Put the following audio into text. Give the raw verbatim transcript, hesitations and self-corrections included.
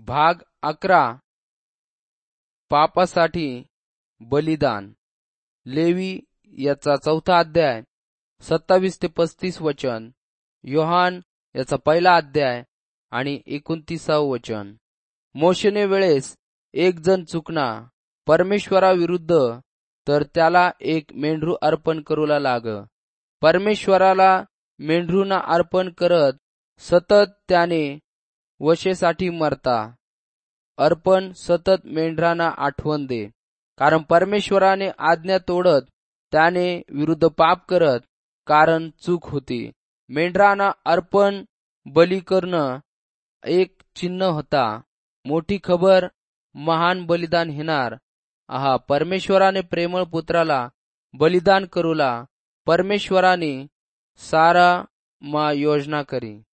भाग अकरा. पापासाठी बलिदान. लेवी याचा चौथा अध्याय सत्तावीस ते पस्तीस वचन. योहान याचा पहिला अध्याय आणि एकोणतीसावं वचन. मोशेने वेळेस एक जण चुकना परमेश्वराविरुद्ध, तर त्याला एक मेंढरू अर्पण करूला लाग. परमेश्वराला मेंढरूना अर्पण करत सतत त्याने वशेसाठी मरता. अर्पण सतत मेंढरांना आठवण दे, कारण परमेश्वराने आज्ञा तोडत त्याने विरुद्ध पाप करत, कारण चूक होती. मेंढरांना अर्पण बली करणं एक चिन्ह होता. मोठी खबर, महान बलिदान येणार. आहा, परमेश्वराने प्रेमळ पुत्राला बलिदान करूला. परमेश्वराने सारा मा योजना करी.